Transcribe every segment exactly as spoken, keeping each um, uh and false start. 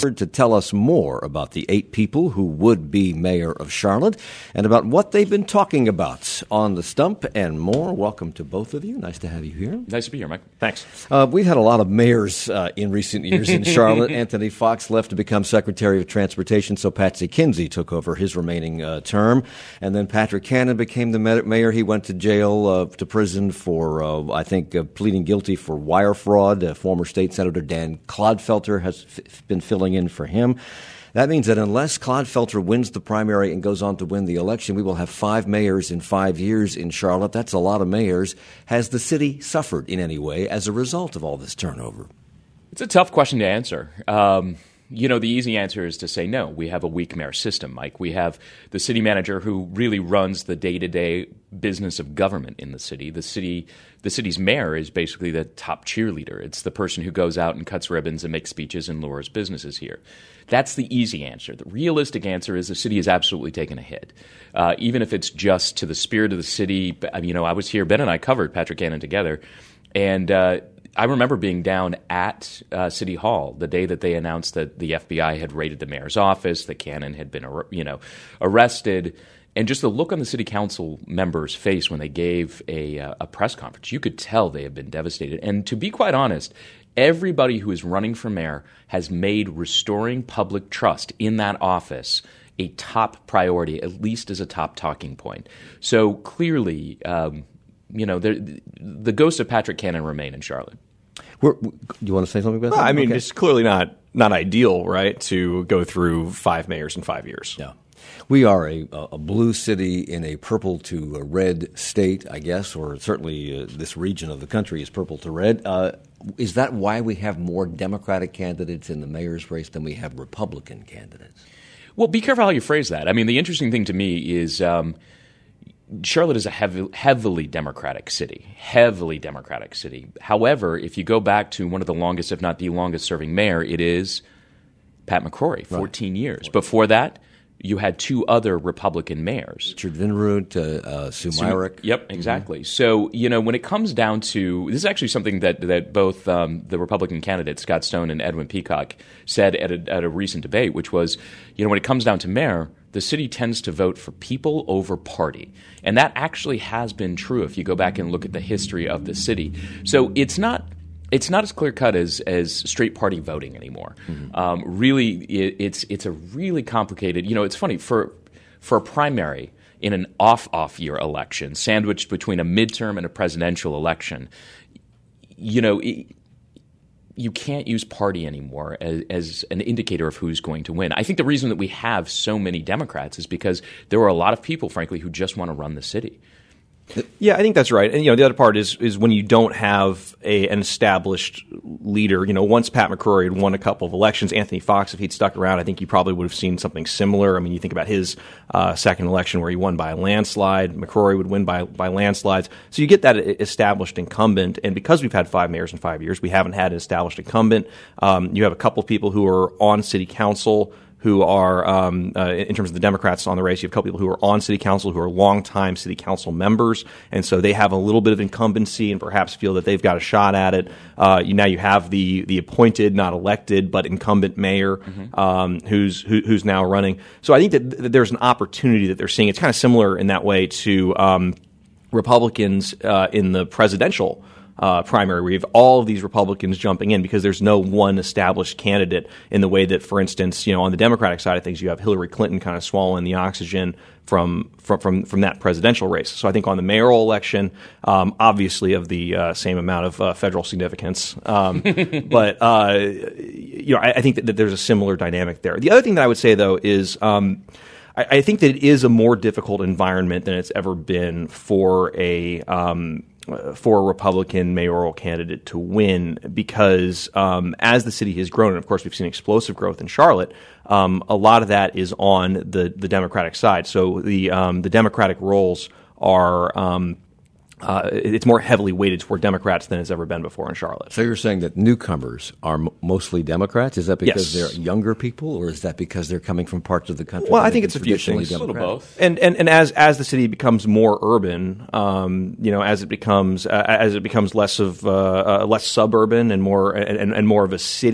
to tell us more about the eight people who would be mayor of Charlotte and about what they've been talking about on the stump and more. Welcome to both of you. Nice to have you here. Nice to be here, Mike. Thanks. Uh, we've had a lot of mayors uh, in recent years in Charlotte. Anthony Foxx left to become Secretary of Transportation, so Patsy Kinsey took over his remaining uh, term. And then Patrick Cannon became the mayor. He went to jail, uh, to prison for, uh, I think, uh, pleading guilty for wire fraud. Uh, former State Senator Dan Clodfelter has f- been filling in for him. That means that unless Clodfelter wins the primary and goes on to win the election, we will have five mayors in five years in Charlotte. That's a lot of mayors. Has the city suffered in any way as a result of all this turnover? It's a tough question to answer. Um, you know, the easy answer is to say no. We have a weak mayor system, Mike. We have the city manager who really runs the day-to-day business of government in the city. The city, the city's mayor is basically the top cheerleader. It's the person who goes out and cuts ribbons and makes speeches and lures businesses here. That's the easy answer. The realistic answer is the city has absolutely taken a hit. Uh, even if it's just to the spirit of the city. You know, I was here, Ben and I covered Patrick Cannon together, and uh, I remember being down at uh, City Hall the day that they announced that the F B I had raided the mayor's office, that Cannon had been, you know, arrested, and just the look on the city council members' face when they gave a, uh, a press conference, you could tell they had been devastated. And to be quite honest, everybody who is running for mayor has made restoring public trust in that office a top priority, at least as a top talking point. So clearly, um, you know, the, the ghosts of Patrick Cannon remain in Charlotte. We're, do you want to say something about well, that? I mean, okay. It's clearly not not ideal, right, to go through five mayors in five years. Yeah. We are a, a blue city in a purple to a red state, I guess, or certainly uh, this region of the country is purple to red. Uh, is that why we have more Democratic candidates in the mayor's race than we have Republican candidates? Well, be careful how you phrase that. I mean, the interesting thing to me is um, Charlotte is a heavy, heavily Democratic city, heavily Democratic city. However, if you go back to one of the longest, if not the longest serving mayor, it is Pat McCrory, fourteen right. years. Before that, you had two other Republican mayors. Richard Vinroot, uh, uh, Sue Myrick. Yep, exactly. Mm-hmm. So, you know, when it comes down to – this is actually something that, that both um, the Republican candidates, Scott Stone and Edwin Peacock, said at a, at a recent debate, which was, you know, when it comes down to mayor, the city tends to vote for people over party. And that actually has been true if you go back and look at the history of the city. So it's not – It's not as clear-cut as, as straight party voting anymore. Mm-hmm. Um, really, it, it's it's a really complicated – you know, it's funny. For for a primary in an off-off year election, sandwiched between a midterm and a presidential election, you know, it, you can't use party anymore as, as an indicator of who's going to win. I think the reason that we have so many Democrats is because there are a lot of people, frankly, who just want to run the city. Yeah, I think that's right. And, you know, the other part is is when you don't have a, an established leader. You know, once Pat McCrory had won a couple of elections, Anthony Foxx, if he'd stuck around, I think you probably would have seen something similar. I mean, you think about his uh, second election where he won by a landslide. McCrory would win by, by landslides. So you get that established incumbent. And because we've had five mayors in five years, we haven't had an established incumbent. Um, you have a couple of people who are on city council who are, um, uh, in terms of the Democrats on the race, you have a couple people who are on city council who are longtime city council members, and so they have a little bit of incumbency and perhaps feel that they've got a shot at it. Uh, you, now you have the the appointed, not elected, but incumbent mayor mm-hmm. um, who's who, who's now running. So I think that, that there's an opportunity that they're seeing. It's kind of similar in that way to um, Republicans uh, in the presidential Uh, primary, where you have all of these Republicans jumping in because there's no one established candidate in the way that, for instance, you know, on the Democratic side of things, you have Hillary Clinton kind of swallowing the oxygen from from from, from that presidential race. So I think on the mayoral election, um, obviously of the uh, same amount of uh, federal significance, um, but uh, you know, I, I think that, that there's a similar dynamic there. The other thing that I would say though is um, I, I think that it is a more difficult environment than it's ever been for a um, for a Republican mayoral candidate to win because um, as the city has grown, and of course we've seen explosive growth in Charlotte, um, a lot of that is on the, the Democratic side. So the um, the Democratic rolls are um, uh, it's more heavily weighted toward Democrats than it's ever been before in Charlotte. So you're saying that newcomers are m- mostly Democrats? Is that because yes. they're younger people, or is that because they're coming from parts of the country? Well, I think it's a few things. A little both. And and and as as the city becomes more urban, um, you know, as it becomes uh, as it becomes less of uh, uh, less suburban and more and, and more of a city.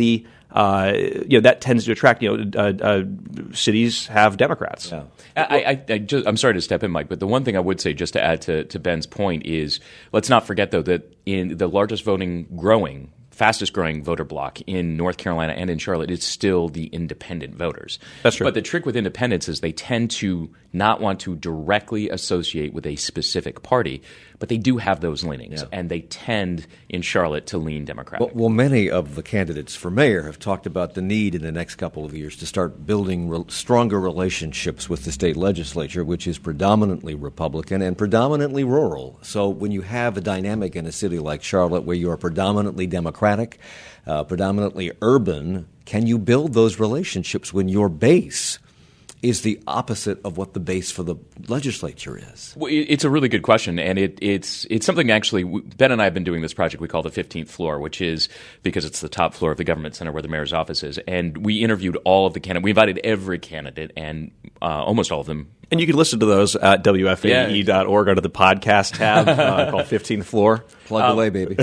uh, you know, that tends to attract, you know, uh, uh, cities have Democrats. Yeah. I, I, I just, I'm sorry to step in, Mike, but the one thing I would say, just to add to, to Ben's point, is let's not forget, though, that in the largest voting growing fastest growing voter bloc in North Carolina and in Charlotte is still the independent voters. That's true. But the trick with independents is they tend to not want to directly associate with a specific party, but they do have those leanings, Yeah. and they tend in Charlotte to lean Democratic. Well, well, many of the candidates for mayor have talked about the need in the next couple of years to start building re- stronger relationships with the state legislature, which is predominantly Republican and predominantly rural. So when you have a dynamic in a city like Charlotte where you are predominantly Democratic, uh, predominantly urban, can you build those relationships when your base is the opposite of what the base for the legislature is? Well, it's a really good question, and it, it's it's something actually, Ben and I have been doing this project we call the fifteenth floor, which is because it's the top floor of the government center where the mayor's office is, and we interviewed all of the candidates. We invited every candidate, and uh, almost all of them. And you can listen to those at W F A E dot org under the podcast tab uh, called fifteenth floor. Plug Um, away, baby.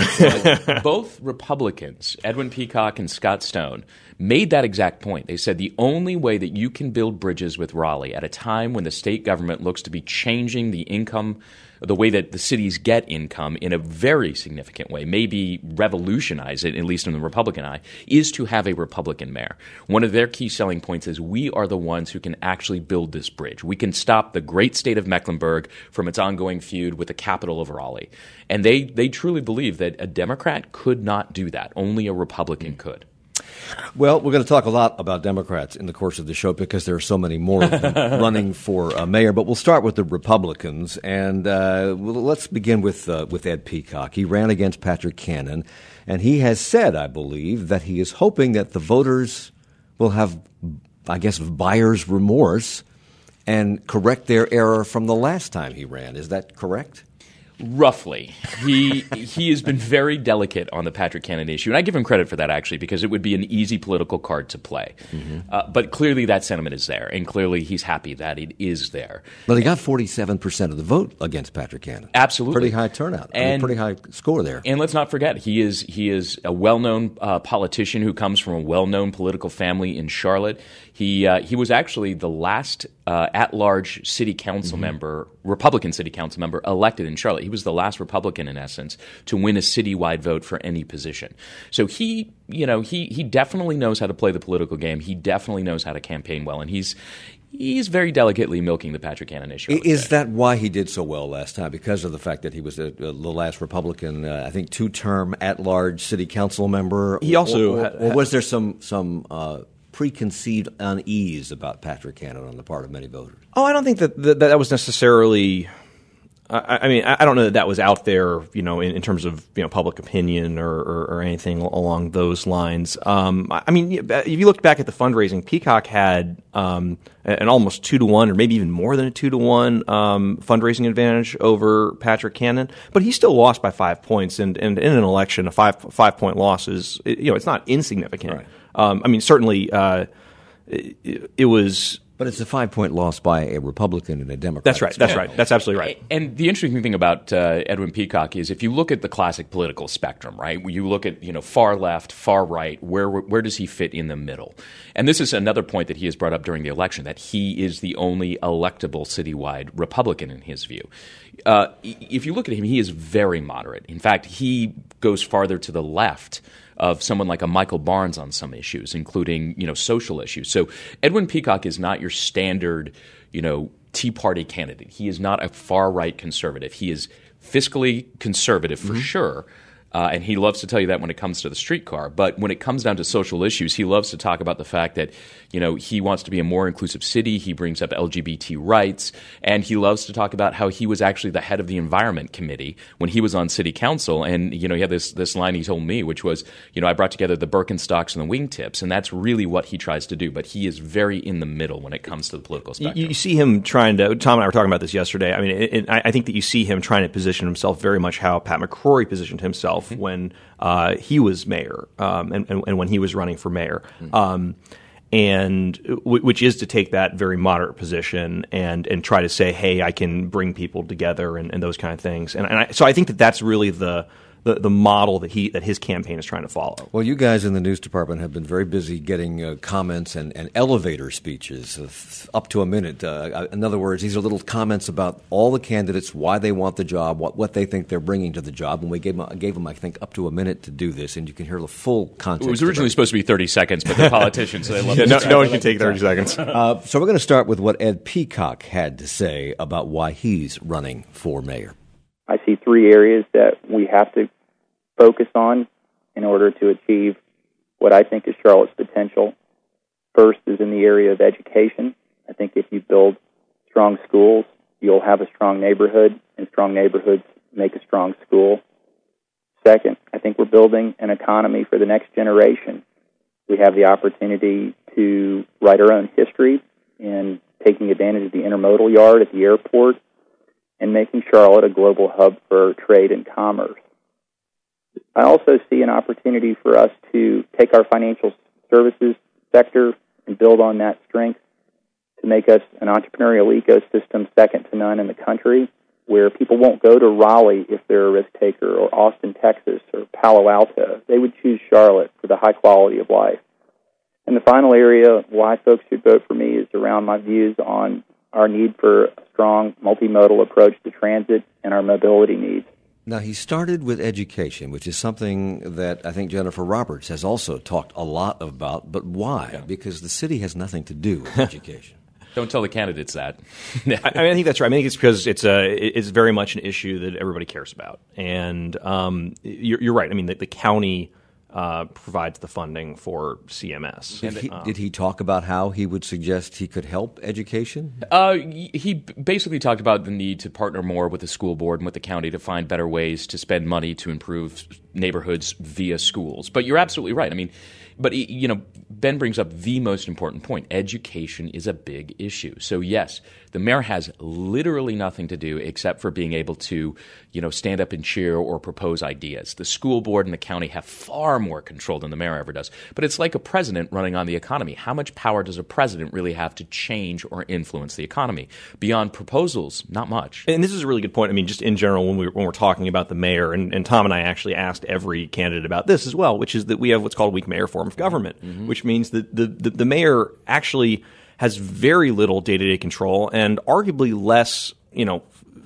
Both Republicans, Edwin Peacock and Scott Stone, made that exact point. They said the only way that you can build bridges with Raleigh at a time when the state government looks to be changing the income, the way that the cities get income in a very significant way, maybe revolutionize it, at least in the Republican eye, is to have a Republican mayor. One of their key selling points is we are the ones who can actually build this bridge. We can stop the great state of Mecklenburg from its ongoing feud with the capital of Raleigh. And they, they truly believe that a Democrat could not do that. Only a Republican could. Well, we're going to talk a lot about Democrats in the course of the show because there are so many more of them running for uh, mayor. But we'll start with the Republicans, and uh, well, let's begin with uh, with Ed Peacock. He ran against Patrick Cannon, and he has said, I believe, that he is hoping that the voters will have, I guess, buyer's remorse and correct their error from the last time he ran. Is that correct? Roughly. He he has been very delicate on the Patrick Cannon issue, and I give him credit for that, actually, because it would be an easy political card to play. Mm-hmm. Uh, but clearly that sentiment is there, and clearly he's happy that it is there. But he got forty-seven percent of the vote against Patrick Cannon. Absolutely. Pretty high turnout. I mean, And- pretty high score there. And let's not forget, he is he is a well-known uh, politician who comes from a well-known political family in Charlotte. He uh, he was actually the last uh, at-large city council mm-hmm. member, Republican city council member, elected in Charlotte. He was the last Republican, in essence, to win a citywide vote for any position. So he, you know, he he definitely knows how to play the political game. He definitely knows how to campaign well, and he's he's very delicately milking the Patrick Cannon issue. I would Is say. that why he did so well last time? Because of the fact that he was a, the last Republican, uh, I think, two-term at-large city council member? He also or, or, had- or was there some some uh, preconceived unease about Patrick Cannon on the part of many voters? Oh, I don't think that that, that was necessarily. I, I mean, I don't know that that was out there, you know, in, in terms of you know public opinion or, or, or anything along those lines. Um, I mean, if you looked back at the fundraising, Peacock had um, an almost two to one, or maybe even more than a two to one um, fundraising advantage over Patrick Cannon, but he still lost by five points. And, and in an election, a five five point loss is, you know, it's not insignificant. Right. Um, I mean, certainly uh, it, it was. But it's a five-point loss by a Republican and a Democrat. That's right. That's right. That's absolutely right. And the interesting thing about uh, Edwin Peacock is if you look at the classic political spectrum, right, you look at, you know, far left, far right, where where does he fit in the middle? And this is another point that he has brought up during the election, that he is the only electable citywide Republican in his view. Uh, if you look at him, he is very moderate. In fact, he goes farther to the left of someone like a Michael Barnes on some issues, including, you know, social issues. So Edwin Peacock is not your standard, you know, Tea Party candidate. He is not a far-right conservative. He is fiscally conservative for mm-hmm. sure, uh, and he loves to tell you that when it comes to the streetcar. But when it comes down to social issues, he loves to talk about the fact that, you know, he wants to be a more inclusive city. He brings up L G B T rights, and he loves to talk about how he was actually the head of the Environment Committee when he was on city council. And, you know, he had this this line he told me, which was, you know, I brought together the Birkenstocks and the wingtips, and that's really what he tries to do. But he is very in the middle when it comes to the political spectrum. You, you see him trying to – Tom and I were talking about this yesterday. I mean, it, it, I think that you see him trying to position himself very much how Pat McCrory positioned himself mm-hmm. when uh, he was mayor um, and, and, and when he was running for mayor. Mm-hmm. Um, and which is to take that very moderate position and and try to say, hey, I can bring people together and, and those kind of things. And, and I, so I think that that's really the the, the model that he that his campaign is trying to follow. Well, you guys in the news department have been very busy getting uh, comments and, and elevator speeches of up to a minute. Uh, in other words, these are little comments about all the candidates, why they want the job, what, what they think they're bringing to the job. And we gave them, gave them, I think, up to a minute to do this, and you can hear the full context. It was originally supposed to be thirty seconds, but the politicians, so they love yeah, it. no, no one can take thirty seconds. Uh, so we're going to start with what Ed Peacock had to say about why he's running for mayor. I see three areas that we have to focus on in order to achieve what I think is Charlotte's potential. First is in the area of education. I think if you build strong schools, you'll have a strong neighborhood, and strong neighborhoods make a strong school. Second, I think we're building an economy for the next generation. We have the opportunity to write our own history in taking advantage of the intermodal yard at the airport and making Charlotte a global hub for trade and commerce. I also see an opportunity for us to take our financial services sector and build on that strength to make us an entrepreneurial ecosystem second to none in the country, where people won't go to Raleigh if they're a risk taker, or Austin, Texas, or Palo Alto. They would choose Charlotte for the high quality of life. And the final area why folks should vote for me is around my views on our need for a strong multimodal approach to transit and our mobility needs. Now, he started with education, which is something that I think Jennifer Roberts has also talked a lot about. But why? Yeah. Because the city has nothing to do with education. Don't tell the candidates that. I, I, mean, I think that's right. I think it's because it's a it's very much an issue that everybody cares about. And um, you're, you're right. I mean, the, the county uh, provides the funding for C M S. Did he, um, did he talk about how he would suggest he could help education? Uh, he basically talked about the need to partner more with the school board and with the county to find better ways to spend money to improve neighborhoods via schools. But you're absolutely right. I mean, but, you know, Ben brings up the most important point. Education is a big issue. So, yes, the mayor has literally nothing to do except for being able to, you know, stand up and cheer or propose ideas. The school board and the county have far more control than the mayor ever does. But it's like a president running on the economy. How much power does a president really have to change or influence the economy? Beyond proposals, not much. And this is a really good point. I mean, just in general, when, we, when we're talking about the mayor, and, and Tom and I actually asked every candidate about this as well, which is that we have what's called a weak mayor form of government, mm-hmm. which means that the, the, the mayor actually has very little day-to-day control and arguably less, you know,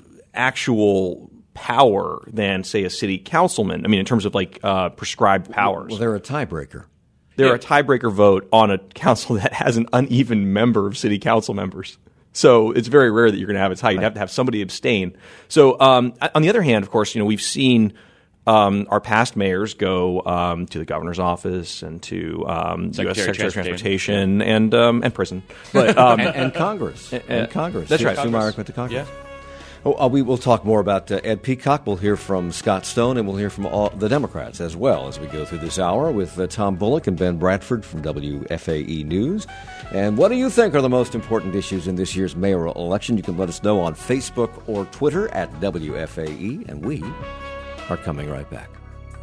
actual power than, say, a city councilman. I mean, in terms of like uh, prescribed powers. Well, they're a tiebreaker. They're yeah. a tiebreaker vote on a council that has an uneven member of city council members. So it's very rare that you're going to have a tie. You'd have to have somebody abstain. So um, on the other hand, of course, you know, we've seen Um, our past mayors go um, to the governor's office and to um, Secretary U S Secretary of Transportation, Transportation and um, and prison, but um, and, and Congress, and, and Congress. That's right. Sue Myrick went to Congress. Yeah. Oh, uh, we will talk more about uh, Ed Peacock. We'll hear from Scott Stone, and we'll hear from all the Democrats as well as we go through this hour with uh, Tom Bullock and Ben Bradford from W F A E News. And what do you think are the most important issues in this year's mayoral election? You can let us know on Facebook or Twitter at W F A E, and we are coming right back.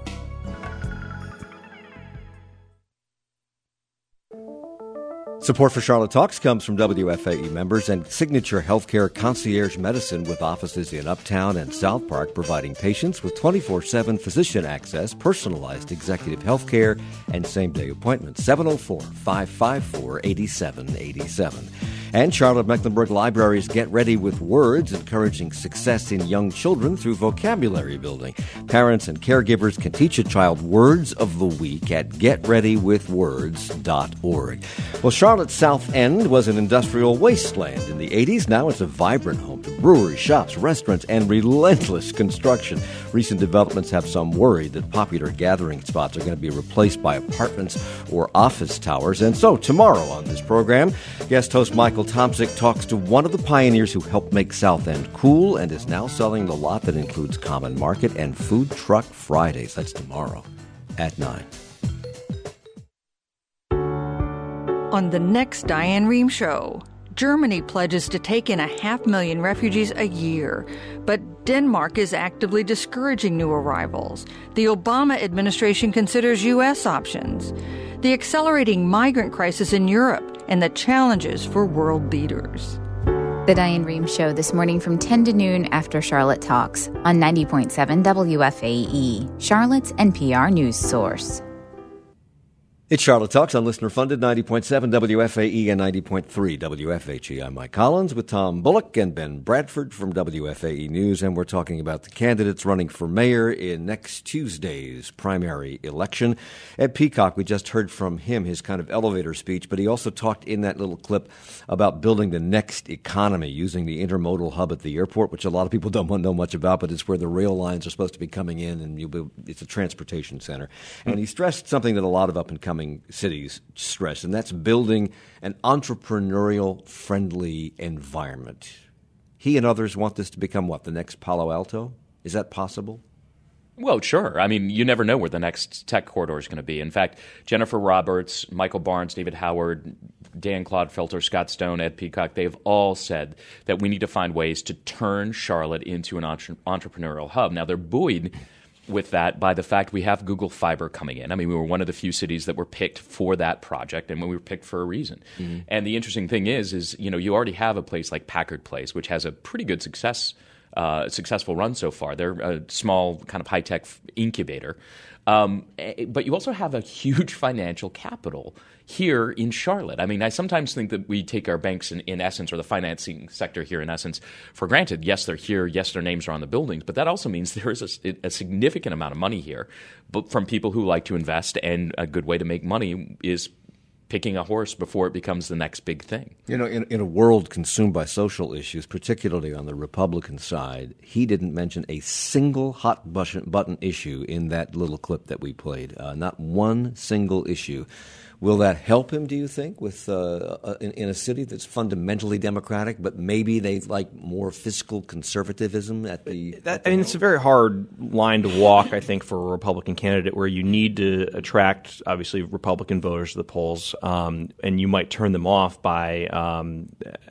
Support for Charlotte Talks comes from W F A E members and Signature Healthcare Concierge Medicine with offices in Uptown and South Park, providing patients with twenty-four seven physician access, personalized executive health care, and same-day appointments. seven oh four, five five four, eight seven eight seven. And Charlotte Mecklenburg Libraries Get Ready with Words, encouraging success in young children through vocabulary building. Parents and caregivers can teach a child words of the week at get ready with words dot org. Well, Charlotte's South End was an industrial wasteland in the eighties. Now it's a vibrant home to breweries, shops, restaurants, and relentless construction. Recent developments have some worried that popular gathering spots are going to be replaced by apartments or office towers. And so tomorrow on this program, guest host Michael Tomczyk talks to one of the pioneers who helped make South End cool and is now selling the lot that includes Common Market and Food Truck Fridays. That's tomorrow at nine. On the next Diane Rehm Show, Germany pledges to take in a half million refugees a year, but Denmark is actively discouraging new arrivals. The Obama administration considers U S options. The accelerating migrant crisis in Europe and the challenges for world leaders. The Diane Rehm Show this morning from ten to noon after Charlotte Talks on ninety point seven W F A E, Charlotte's N P R news source. It's Charlotte Talks on listener-funded ninety point seven W F A E and ninety point three W F H E. I'm Mike Collins with Tom Bullock and Ben Bradford from W F A E News, and we're talking about the candidates running for mayor in next Tuesday's primary election. Ed Peacock, we just heard from him, his kind of elevator speech, but he also talked in that little clip about building the next economy using the intermodal hub at the airport, which a lot of people don't know much about, but it's where the rail lines are supposed to be coming in, and you'll be, it's a transportation center. Mm-hmm. And he stressed something that a lot of up-and-coming cities stress, and that's building an entrepreneurial-friendly environment. He and others want this to become, what, the next Palo Alto? Is that possible? Well, sure. I mean, you never know where the next tech corridor is going to be. In fact, Jennifer Roberts, Michael Barnes, David Howard, Dan Clodfelter, Scott Stone, Ed Peacock, they've all said that we need to find ways to turn Charlotte into an entre- entrepreneurial hub. Now, they're buoyed with that by the fact we have Google Fiber coming in. I mean, we were one of the few cities that were picked for that project, and we were picked for a reason. Mm-hmm. And the interesting thing is, is you know, you already have a place like Packard Place, which has a pretty good success, uh, successful run so far. They're a small kind of high-tech incubator. Um, but you also have a huge financial capital here in Charlotte. I mean, I sometimes think that we take our banks in, in essence, or the financing sector here in essence, for granted. Yes, they're here. Yes, their names are on the buildings. But that also means there is a, a significant amount of money here, but from people who like to invest. And a good way to make money is picking a horse before it becomes the next big thing. You know, in, in a world consumed by social issues, particularly on the Republican side, he didn't mention a single hot button, button issue in that little clip that we played. Uh, not one single issue. Will that help him, do you think, with uh, in, in a city that's fundamentally Democratic, but maybe they like more fiscal conservatism at the... That, at the I mean, it's a very hard line to walk, I think, for a Republican candidate where you need to attract, obviously, Republican voters to the polls, um, and you might turn them off by... Um,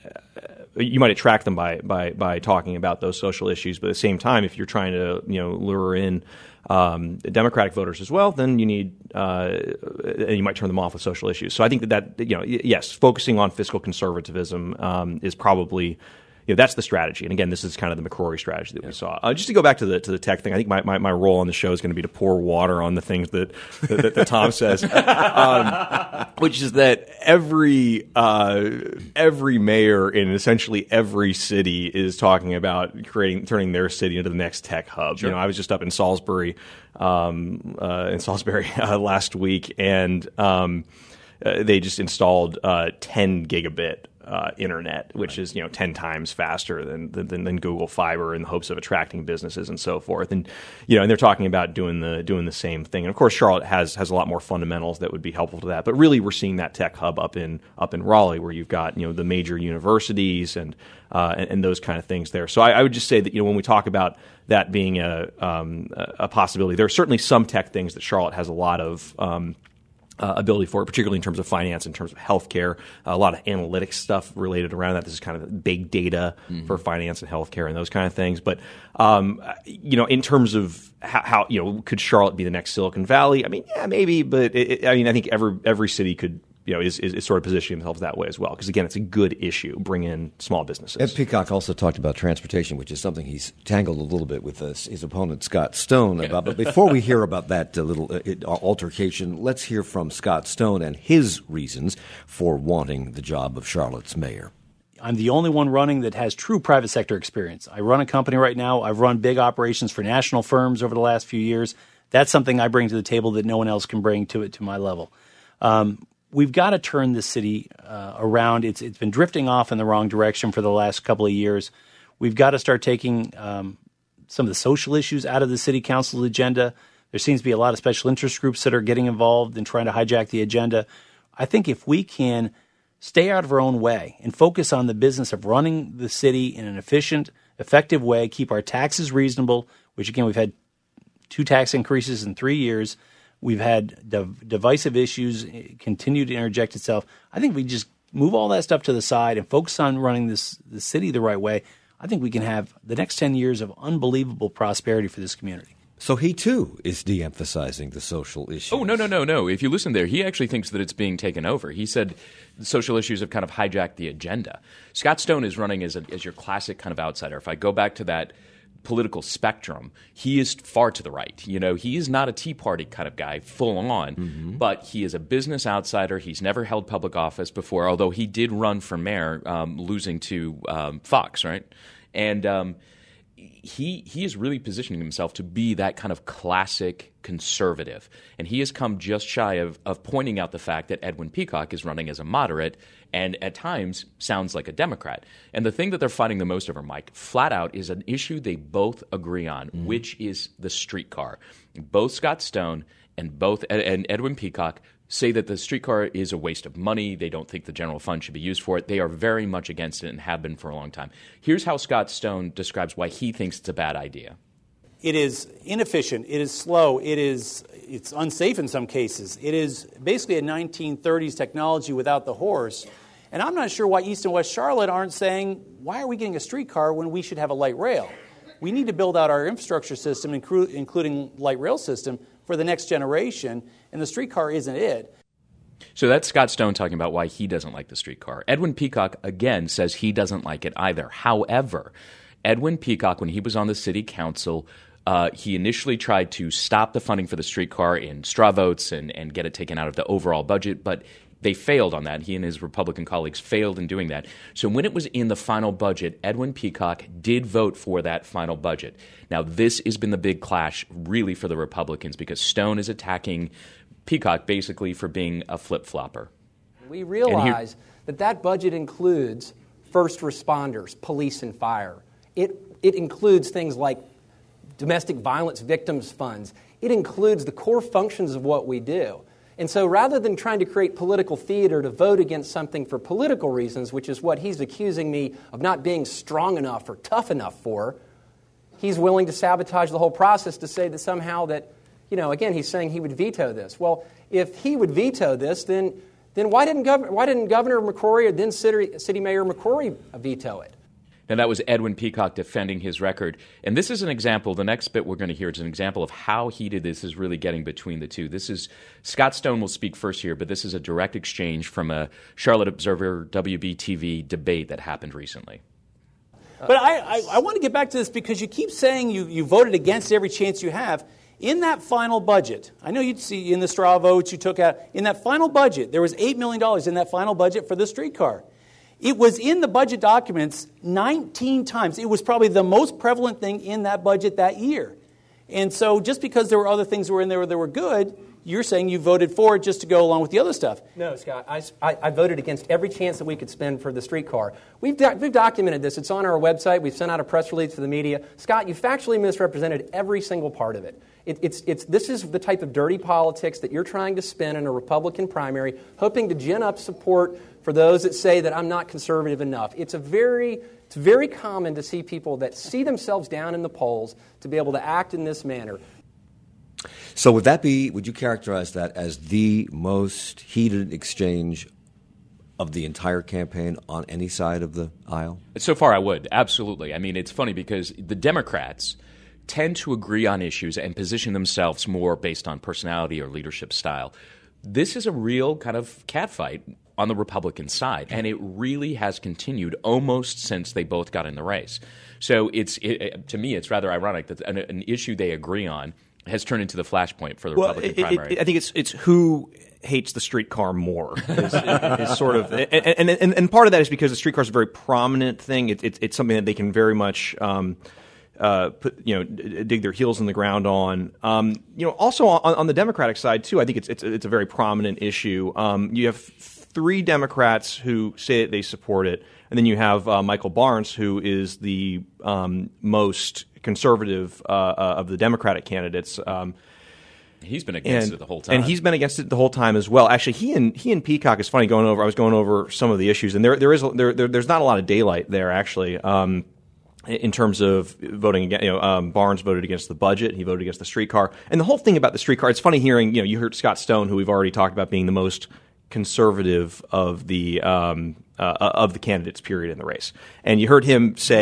you might attract them by, by, by talking about those social issues, but at the same time, if you're trying to, you know, lure in um, Democratic voters as well, then you need uh, you might turn them off with social issues. So I think that, that you know, yes, focusing on fiscal conservatism um, is probably, you know, that's the strategy. And again, this is kind of the McCrory strategy that yeah. we saw. Uh, just to go back to the to the tech thing, I think my, my, my role on the show is going to be to pour water on the things that that, that, that Tom says, um, which is that every uh, every mayor in essentially every city is talking about creating turning their city into the next tech hub. Sure. You know, I was just up in Salisbury, um, uh, in Salisbury uh, last week, and um, uh, they just installed uh, ten gigabit. Uh, internet, which right. is, you know, ten times faster than, than than Google Fiber in the hopes of attracting businesses and so forth. And, you know, and they're talking about doing the doing the same thing. And of course, Charlotte has has a lot more fundamentals that would be helpful to that. But really, we're seeing that tech hub up in up in Raleigh, where you've got, you know, the major universities and uh, and, and those kind of things there. So I, I would just say that, you know, when we talk about that being a um, a possibility, there are certainly some tech things that Charlotte has a lot of. Um, Uh, ability for it, particularly in terms of finance, in terms of healthcare, uh, a lot of analytics stuff related around that. This is kind of big data mm-hmm. for finance and healthcare and those kind of things. But um, you know, in terms of how, how you know, could Charlotte be the next Silicon Valley? I mean, yeah, maybe. But it, it, I mean, I think every every city could. You know, is, is, is sort of positioning themselves that way as well. Because, again, it's a good issue. Bring in small businesses. Ed Peacock also talked about transportation, which is something he's tangled a little bit with his, his opponent, Scott Stone, about. But before we hear about that uh, little uh, altercation, let's hear from Scott Stone and his reasons for wanting the job of Charlotte's mayor. I'm the only one running that has true private sector experience. I run a company right now. I've run big operations for national firms over the last few years. That's something I bring to the table that no one else can bring to it to my level. Um, We've got to turn this city uh, around. It's it's been drifting off in the wrong direction for the last couple of years. We've got to start taking um, some of the social issues out of the city council agenda. There seems to be a lot of special interest groups that are getting involved and trying to hijack the agenda. I think if we can stay out of our own way and focus on the business of running the city in an efficient, effective way, keep our taxes reasonable, which, again, we've had two tax increases in three years. We've had div- divisive issues continue to interject itself. I think we just move all that stuff to the side and focus on running this the city the right way. I think we can have the next ten years of unbelievable prosperity for this community. So he, too, is de-emphasizing the social issues. Oh, no, no, no, no. If you listen there, he actually thinks that it's being taken over. He said social issues have kind of hijacked the agenda. Scott Stone is running as, a, as your classic kind of outsider. If I go back to that political spectrum, he is far to the right. You know, he is not a Tea Party kind of guy, full on, mm-hmm. but he is a business outsider. He's never held public office before, although he did run for mayor, um, losing to um, Fox, right? And um He he is really positioning himself to be that kind of classic conservative. And he has come just shy of, of pointing out the fact that Edwin Peacock is running as a moderate and at times sounds like a Democrat. And the thing that they're fighting the most over, Mike, flat out, is an issue they both agree on, mm-hmm. which is the streetcar. Both Scott Stone and both and Edwin Peacock say that the streetcar is a waste of money. They don't think the general fund should be used for it. They are very much against it and have been for a long time. Here's how Scott Stone describes why he thinks it's a bad idea. It is inefficient. It is slow. It is it's unsafe in some cases. It is basically a nineteen thirties technology without the horse. And I'm not sure why East and West Charlotte aren't saying, why are we getting a streetcar when we should have a light rail? We need to build out our infrastructure system, including light rail system, for the next generation, and the streetcar isn't it. So that's Scott Stone talking about why he doesn't like the streetcar. Edwin Peacock, again, says he doesn't like it either. However, Edwin Peacock, when he was on the city council, uh, he initially tried to stop the funding for the streetcar in straw votes and, and get it taken out of the overall budget, but they failed on that. He and his Republican colleagues failed in doing that. So when it was in the final budget, Edwin Peacock did vote for that final budget. Now, this has been the big clash really for the Republicans because Stone is attacking Peacock basically for being a flip-flopper. We realize he, that that budget includes first responders, police and fire. It, it includes things like domestic violence victims funds. It includes the core functions of what we do. And so rather than trying to create political theater to vote against something for political reasons, which is what he's accusing me of not being strong enough or tough enough for, he's willing to sabotage the whole process to say that somehow that, you know, again, he's saying he would veto this. Well, if he would veto this, then then why didn't Gov- why didn't Governor McCrory or then City, City Mayor McCrory veto it? Now, that was Edwin Peacock defending his record. And this is an example, the next bit we're going to hear is an example of how heated this is really getting between the two. This is, Scott Stone will speak first here, but this is a direct exchange from a Charlotte Observer W B T V debate that happened recently. But I, I, I want to get back to this because you keep saying you, you voted against every chance you have. In that final budget, I know you'd see in the straw votes you took out, in that final budget, there was eight million dollars in that final budget for the streetcar. It was in the budget documents nineteen times. It was probably the most prevalent thing in that budget that year. And so just because there were other things that were in there that were good, you're saying you voted for it just to go along with the other stuff. No, Scott. I, I, I voted against every chance that we could spend for the streetcar. We've, do, we've documented this. It's on our website. We've sent out a press release to the media. Scott, you factually misrepresented every single part of it. It, it's, it's, this is the type of dirty politics that you're trying to spin in a Republican primary, hoping to gin up support for those that say that I'm not conservative enough. It's a very, it's very common to see people that see themselves down in the polls to be able to act in this manner. So would that be, would you characterize that as the most heated exchange of the entire campaign on any side of the aisle? So far I would, absolutely. I mean, it's funny because the Democrats tend to agree on issues and position themselves more based on personality or leadership style. This is a real kind of catfight on the Republican side, and it really has continued almost since they both got in the race. So it's it, to me, it's rather ironic that an, an issue they agree on has turned into the flashpoint for the well, Republican it, primary. It, I think it's it's who hates the streetcar more. Is, is sort of, and, and and part of that is because the streetcar is a very prominent thing. It, it, it's something that they can very much. Um, Uh, put, you know, dig their heels in the ground on. Um, you know, also on, on the Democratic side too, I think it's it's it's a very prominent issue. Um, you have three Democrats who say that they support it, and then you have uh, Michael Barnes, who is the um, most conservative uh, uh, of the Democratic candidates. Um, He's been against and, it the whole time, and he's been against it the whole time as well. Actually, he and he and Peacock is funny going over. I was going over some of the issues, and there there is there, there there's not a lot of daylight there actually. Um, In terms of voting against, you know, um, Barnes voted against the budget. He voted against the streetcar. And the whole thing about the streetcar, it's funny hearing, you know, you heard Scott Stone, who we've already talked about being the most conservative of the um, uh, of the candidates, period, in the race. And you heard him say,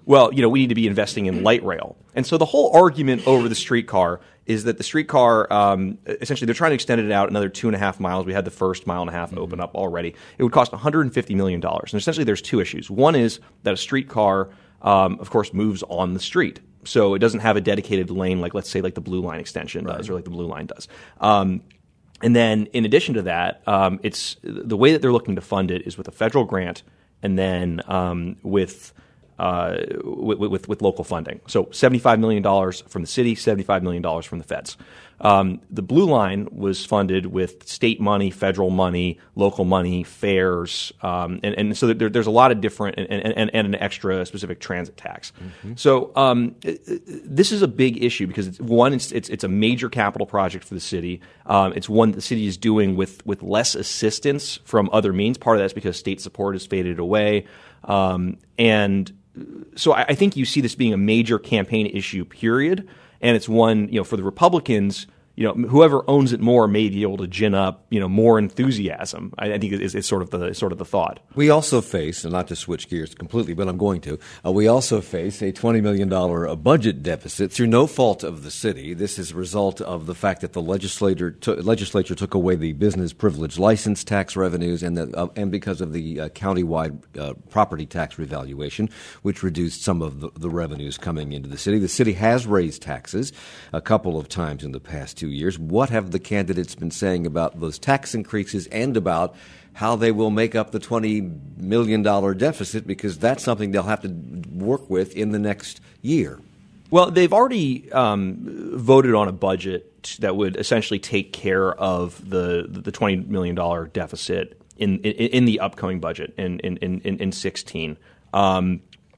well, you know, we need to be investing in light rail. And so the whole argument over the streetcar is that the streetcar, um, essentially, they're trying to extend it out another two and a half miles. We had the first mile and a half mm-hmm. open up already. It would cost one hundred fifty million dollars. And essentially, there's two issues. One is that a streetcar, um, of course, moves on the street. So it doesn't have a dedicated lane like, let's say, like the Blue Line extension right. does or like the Blue Line does. Um, and then in addition to that, um, it's the way that they're looking to fund it is with a federal grant and then um, with Uh, with, with, with local funding. So seventy-five million dollars from the city, seventy-five million dollars from the feds. Um, the Blue Line was funded with state money, federal money, local money, fares, um, and, and so there, there's a lot of different, and, and, and an extra specific transit tax. Mm-hmm. So um, this is a big issue because, it's, one, it's, it's, it's a major capital project for the city. Um, it's one that the city is doing with, with less assistance from other means. Part of that's because state support has faded away. Um, and So I, I think you see this being a major campaign issue, period. And it's one, you know, for the Republicans, you know, whoever owns it more may be able to gin up, you know, more enthusiasm. I, I think is, is sort of the sort of the thought. We also face, and not to switch gears completely, but I'm going to. Uh, we also face a twenty million dollars budget deficit through no fault of the city. This is a result of the fact that the legislature t- legislature took away the business privilege license tax revenues, and the, uh, and because of the uh, countywide uh, property tax revaluation, which reduced some of the, the revenues coming into the city. The city has raised taxes a couple of times in the past two years. What have the candidates been saying about those tax increases and about how they will make up the twenty million dollars deficit? Because that's something they'll have to work with in the next year. Well, they've already um, voted on a budget that would essentially take care of the the twenty million dollars deficit in, in in the upcoming budget in in in, in sixteen. Um,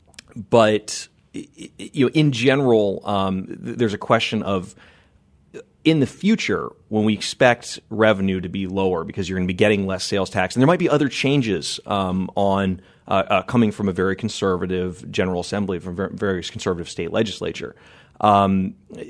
but you know, in general, um, there's a question of, in the future, when we expect revenue to be lower because you're going to be getting less sales tax, and there might be other changes um, on uh, uh, coming from a very conservative General Assembly, from a very conservative state legislature, um,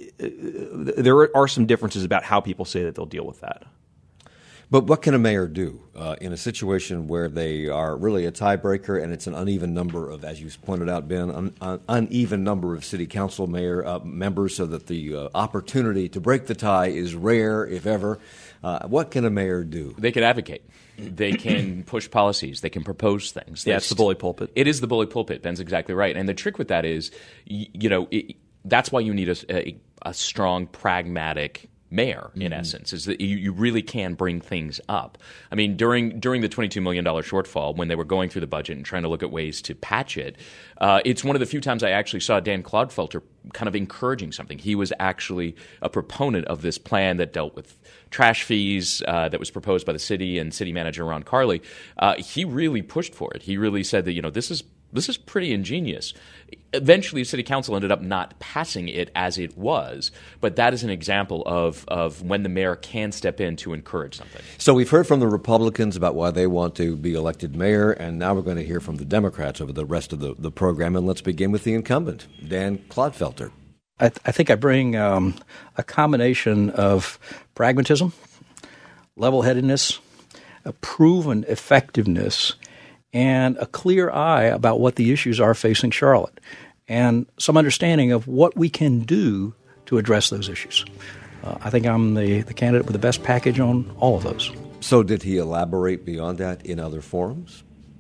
there are some differences about how people say that they'll deal with that. But what can a mayor do uh, in a situation where they are really a tiebreaker and it's an uneven number of, as you pointed out, Ben, an un- uneven number of city council mayor uh, members, so that the uh, opportunity to break the tie is rare, if ever? Uh, what can a mayor do? They can advocate. They can push policies. They can propose things. Yeah, it's the bully pulpit. It is the bully pulpit. Ben's exactly right. And the trick with that is, you, you know, it, that's why you need a, a, a strong, pragmatic mayor, in mm-hmm. essence, is that you, you really can bring things up. I mean, during during the twenty-two million dollars shortfall, when they were going through the budget and trying to look at ways to patch it, uh, it's one of the few times I actually saw Dan Clodfelter kind of encouraging something. He was actually a proponent of this plan that dealt with trash fees uh, that was proposed by the city and city manager Ron Carley. Uh, he really pushed for it. He really said that, you know, this is This is pretty ingenious. Eventually, city council ended up not passing it as it was, but that is an example of, of when the mayor can step in to encourage something. So we've heard from the Republicans about why they want to be elected mayor, and now we're going to hear from the Democrats over the rest of the, the program. And let's begin with the incumbent, Dan Clodfelter. I, th- I think I bring um, a combination of pragmatism, level-headedness, a proven effectiveness, and a clear eye about what the issues are facing Charlotte, and some understanding of what we can do to address those issues. Uh, I think I'm the, the candidate with the best package on all of those. So did he elaborate beyond that in other forums?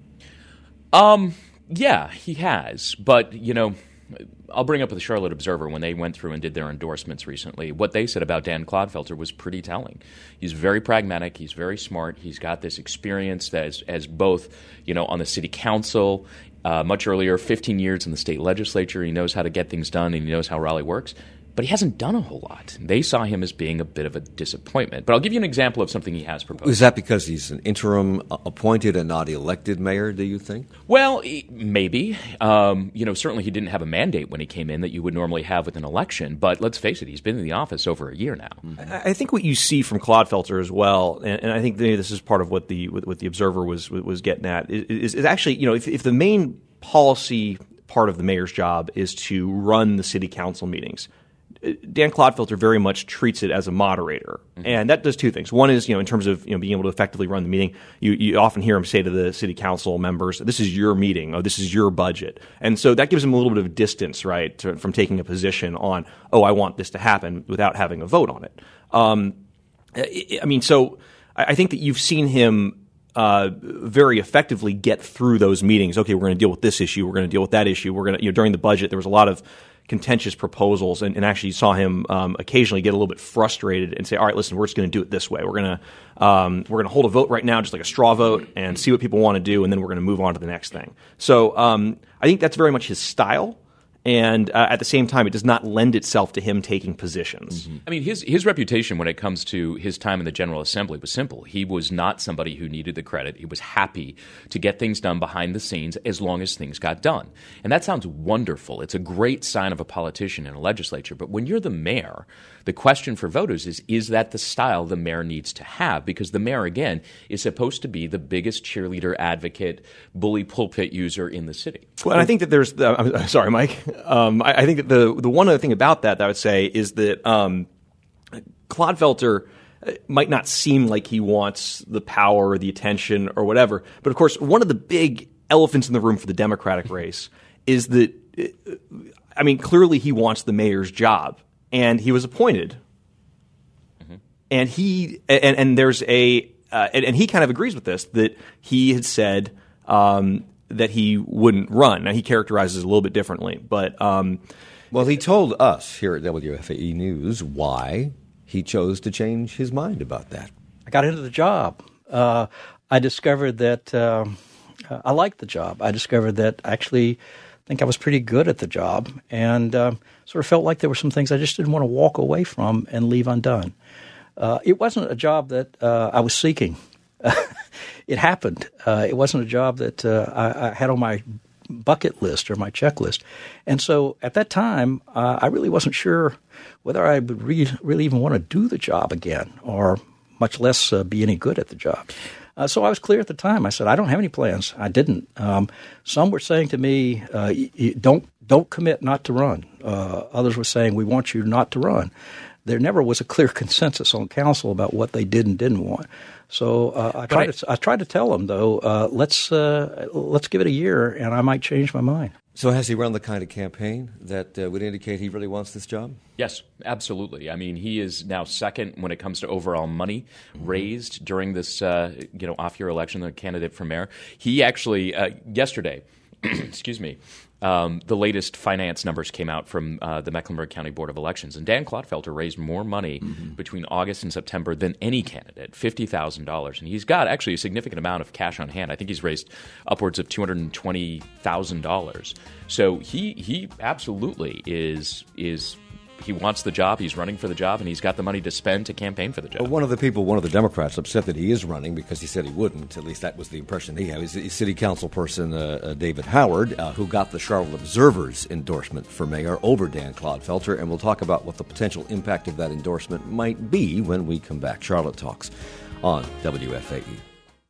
Um, yeah, he has. But, you know, I'll bring up the Charlotte Observer when they went through and did their endorsements recently. What they said about Dan Clodfelter was pretty telling. He's very pragmatic. He's very smart. He's got this experience that is, as both, you know, on the city council, uh, much earlier, fifteen years in the state legislature. He knows how to get things done, and he knows how Raleigh works. But he hasn't done a whole lot. They saw him as being a bit of a disappointment. But I'll give you an example of something he has proposed. Is that because he's an interim appointed and not elected mayor, do you think? Well, maybe. Um, you know, certainly he didn't have a mandate when he came in that you would normally have with an election. But let's face it, he's been in the office over a year now. I think what you see from Clodfelter as well, and, and I think this is part of what the what the Observer was was getting at, is, is actually, you know, if, if the main policy part of the mayor's job is to run the city council meetings, Dan Clodfelter very much treats it as a moderator. Mm-hmm. And that does two things. One is, you know, in terms of, you know, being able to effectively run the meeting, you, you often hear him say to the city council members, this is your meeting, or this is your budget. And so that gives him a little bit of distance, right, to, from taking a position on, oh, I want this to happen without having a vote on it. Um, I, I mean, so I, I think that you've seen him Uh, very effectively get through those meetings. Okay, we're going to deal with this issue. We're going to deal with that issue. We're going to, you know, during the budget, there was a lot of contentious proposals, and, and actually saw him um, occasionally get a little bit frustrated and say, "All right, listen, we're just going to do it this way. We're going to um, we're going to hold a vote right now, just like a straw vote, and see what people want to do, and then we're going to move on to the next thing." So um, I think that's very much his style. And uh, at the same time, it does not lend itself to him taking positions. Mm-hmm. I mean, his his reputation when it comes to his time in the General Assembly was simple. He was not somebody who needed the credit. He was happy to get things done behind the scenes as long as things got done. And that sounds wonderful. It's a great sign of a politician in a legislature. But when you're the mayor, the question for voters is, is that the style the mayor needs to have? Because the mayor, again, is supposed to be the biggest cheerleader, advocate, bully pulpit user in the city. Well, and I think that there's the, I'm sorry, Mike. Um, I, I think that the the one other thing about that that I would say is that um, Clodfelter might not seem like he wants the power or the attention or whatever, but of course, one of the big elephants in the room for the Democratic race is that, I mean, clearly he wants the mayor's job, and he was appointed, mm-hmm. and he and, and there's a uh, and, and he kind of agrees with this, that he had said. Um, that he wouldn't run. Now, he characterizes it a little bit differently, but... Um, well, he told us here at W F A E News why he chose to change his mind about that. I got into the job. Uh, I discovered that uh, I liked the job. I discovered that actually I think I was pretty good at the job, and uh, sort of felt like there were some things I just didn't want to walk away from and leave undone. Uh, it wasn't a job that uh, I was seeking. It happened. Uh, it wasn't a job that uh, I, I had on my bucket list or my checklist. And so at that time, uh, I really wasn't sure whether I would re- really even want to do the job again, or much less uh, be any good at the job. Uh, so I was clear at the time. I said, I don't have any plans. I didn't. Um, some were saying to me, uh, y- y- don't don't commit not to run. Uh, others were saying, we want you not to run. There never was a clear consensus on council about what they did and didn't want. So uh, I tried I, to I tried to tell them, though, uh, let's uh, let's give it a year, and I might change my mind. So has he run the kind of campaign that uh, would indicate he really wants this job? Yes, absolutely. I mean, he is now second when it comes to overall money mm-hmm. raised during this uh, you know off-year election, the candidate for mayor. He actually, uh, yesterday, excuse me, Um, the latest finance numbers came out from uh, the Mecklenburg County Board of Elections, and Dan Clodfelter raised more money mm-hmm. between August and September than any candidate, fifty thousand dollars. And he's got actually a significant amount of cash on hand. I think he's raised upwards of two hundred twenty thousand dollars. So he he absolutely is is he wants the job, he's running for the job, and he's got the money to spend to campaign for the job. Well, one of the people, one of the Democrats, upset that he is running because he said he wouldn't. At least that was the impression he had. He's a city council person, uh, uh, David Howard, uh, who got the Charlotte Observer's endorsement for mayor over Dan Clodfelter, and we'll talk about what the potential impact of that endorsement might be when we come back. Charlotte Talks on W F A E.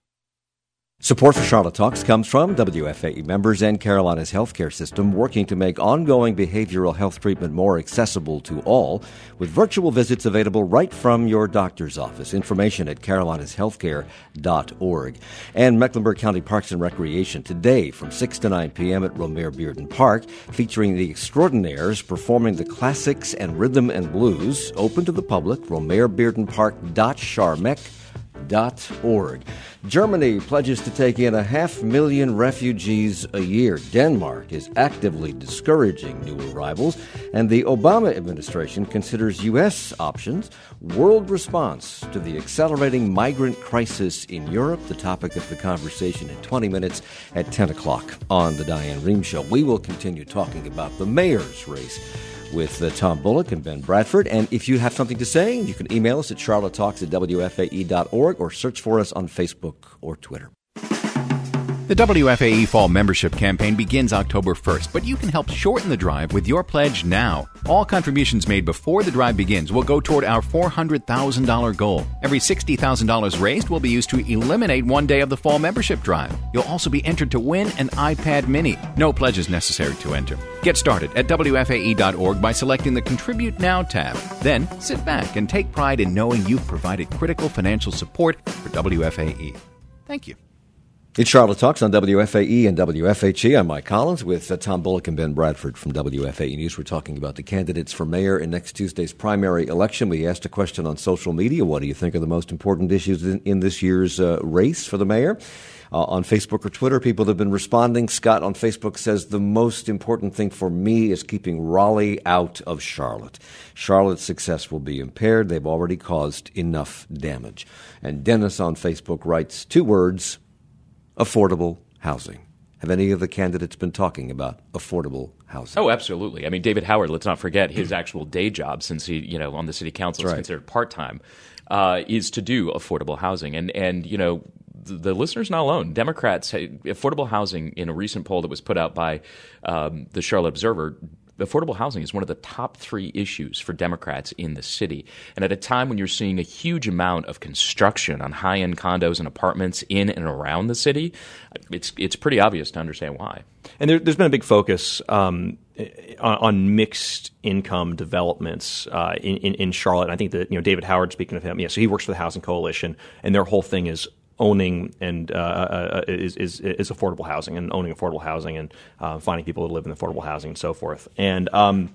Support for Charlotte Talks comes from W F A E members and Carolina's healthcare system, working to make ongoing behavioral health treatment more accessible to all, with virtual visits available right from your doctor's office. Information at carolinas healthcare dot org. And Mecklenburg County Parks and Recreation today from six to nine p.m. at Romare Bearden Park, featuring the Extraordinaires performing the classics and rhythm and blues. Open to the public, romare bearden park dot charmec dot org. Germany pledges to take in a half million refugees a year. Denmark is actively discouraging new arrivals, and the Obama administration considers U S options. World response to the accelerating migrant crisis in Europe, the topic of the conversation in twenty minutes at ten o'clock on The Diane Rehm Show. We will continue talking about the mayor's race with uh, Tom Bullock and Ben Bradford. And if you have something to say, you can email us at charlottetalks at w f a e dot org or search for us on Facebook or Twitter. The W F A E Fall Membership Campaign begins October first, but you can help shorten the drive with your pledge now. All contributions made before the drive begins will go toward our four hundred thousand dollars goal. Every sixty thousand dollars raised will be used to eliminate one day of the Fall Membership Drive. You'll also be entered to win an iPad mini. No pledge is necessary to enter. Get started at W F A E dot org by selecting the Contribute Now tab. Then sit back and take pride in knowing you've provided critical financial support for W F A E. Thank you. It's Charlotte Talks on W F A E and W F H E. I'm Mike Collins with uh, Tom Bullock and Ben Bradford from W F A E News. We're talking about the candidates for mayor in next Tuesday's primary election. We asked a question on social media. What do you think are the most important issues in, in this year's uh, race for the mayor? Uh, on Facebook or Twitter, people have been responding. Scott on Facebook says, the most important thing for me is keeping Raleigh out of Charlotte. Charlotte's success will be impaired. They've already caused enough damage. And Dennis on Facebook writes two words: affordable housing. Have any of the candidates been talking about affordable housing? Oh, absolutely. I mean, David Howard, let's not forget his actual day job, since he, you know, on the city council is right. considered part-time, uh, is to do affordable housing. And, and you know, the, the listener's not alone. Democrats, affordable housing, in a recent poll that was put out by um, the Charlotte Observer, affordable housing is one of the top three issues for Democrats in the city. And at a time when you're seeing a huge amount of construction on high-end condos and apartments in and around the city, it's it's pretty obvious to understand why. And there, there's been a big focus um, on, on mixed income developments uh, in, in, in Charlotte. And I think that, you know, David Howard, speaking of him, yeah, so he works for the Housing Coalition, and their whole thing is owning and uh, uh, is, is is affordable housing and owning affordable housing and uh, finding people who live in affordable housing and so forth. And um,